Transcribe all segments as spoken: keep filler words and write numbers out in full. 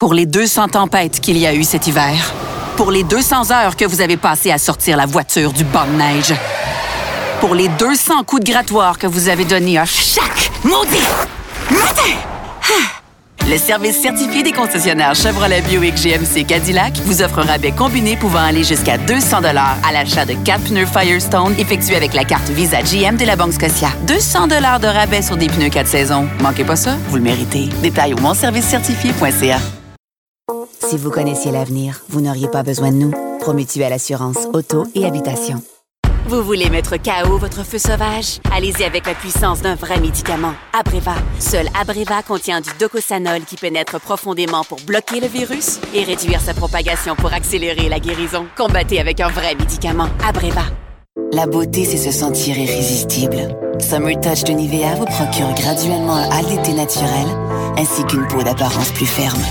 Pour les deux cents tempêtes qu'il y a eu cet hiver. Pour les deux cents heures que vous avez passées à sortir la voiture du banc de neige. Pour les deux cents coups de grattoir que vous avez donnés à chaque maudit matin. Le service certifié des concessionnaires Chevrolet Buick G M C Cadillac vous offre un rabais combiné pouvant aller jusqu'à deux cents dollars à l'achat de quatre pneus Firestone effectués avec la carte Visa G M de la Banque Scotia. deux cents dollars de rabais sur des pneus quatre saisons. Manquez pas ça, vous le méritez. Détails au mon service certifié point c a. Si vous connaissiez l'avenir, vous n'auriez pas besoin de nous. Promutuelle Assurance Auto et Habitation. Vous voulez mettre K O votre feu sauvage? Allez-y avec la puissance d'un vrai médicament. Abreva. Seul Abreva contient du docossanol qui pénètre profondément pour bloquer le virus et réduire sa propagation pour accélérer la guérison. Combattez avec un vrai médicament. Abreva. La beauté, c'est se sentir irrésistible. Summer Touch de Nivea vous procure graduellement un hâle d'été naturel ainsi qu'une peau d'apparence plus ferme.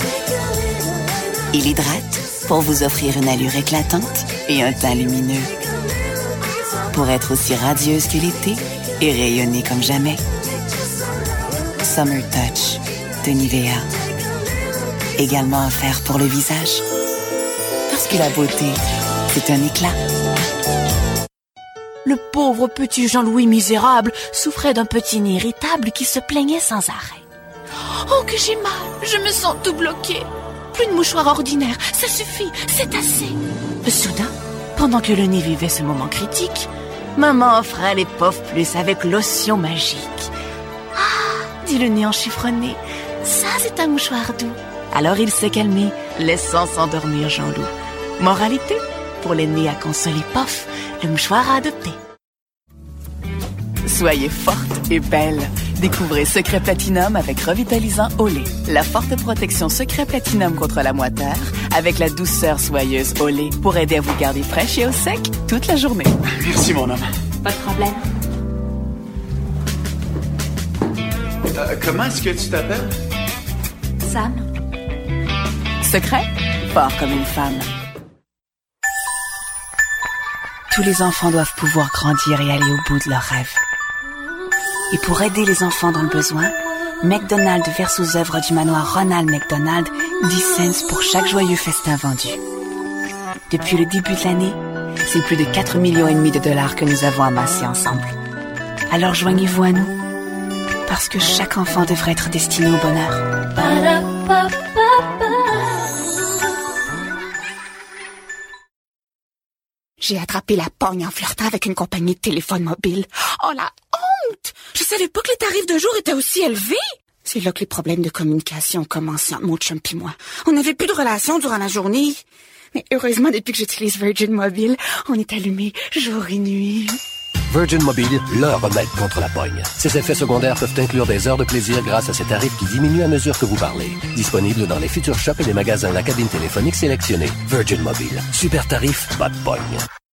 Il hydrate pour vous offrir une allure éclatante et un teint lumineux. Pour être aussi radieuse que l'été et rayonner comme jamais. Summer Touch de Nivea. Également offert pour le visage. Parce que la beauté, c'est un éclat. Le pauvre petit Jean-Louis misérable souffrait d'un petit nez irritable qui se plaignait sans arrêt. « Oh, que j'ai mal, je me sens tout bloqué. Plus de mouchoir ordinaire, ça suffit, c'est assez. » Soudain, pendant que le nez vivait ce moment critique, maman offrait les Pof Plus avec lotion magique. « Ah !» dit le nez enchiffronné, « ça c'est un mouchoir doux. » Alors il s'est calmé, laissant s'endormir Jean-Loup. Moralité, pour les nez à consoler Pof, le mouchoir à adopter. Soyez forte et belle. Découvrez Secret Platinum avec Revitalisant Olé. La forte protection Secret Platinum contre la moiteur avec la douceur soyeuse Olé pour aider à vous garder fraîche et au sec toute la journée. Merci, mon homme. Pas de problème. Euh, comment est-ce que tu t'appelles? Sam? Secret, fort comme une femme. Tous les enfants doivent pouvoir grandir et aller au bout de leurs rêves. Et pour aider les enfants dans le besoin, McDonald's verse aux œuvres du manoir Ronald McDonald dix cents pour chaque joyeux festin vendu. Depuis le début de l'année, c'est plus de quatre millions et demi de dollars que nous avons amassés ensemble. Alors joignez-vous à nous, parce que chaque enfant devrait être destiné au bonheur. J'ai attrapé la pogne en flirtant avec une compagnie de téléphone mobile. Oh la honte! Je savais pas que les tarifs de jour étaient aussi élevés. C'est là que les problèmes de communication ont commencé entre mon chum pis moi. On n'avait plus de relation durant la journée. Mais heureusement, depuis que j'utilise Virgin Mobile, on est allumé jour et nuit. Virgin Mobile, le remède contre la pogne. Ces effets secondaires peuvent inclure des heures de plaisir grâce à ces tarifs qui diminuent à mesure que vous parlez. Disponible dans les futurs shops et les magasins La Cabine téléphonique sélectionnés. Virgin Mobile. Super tarif, pas de pogne.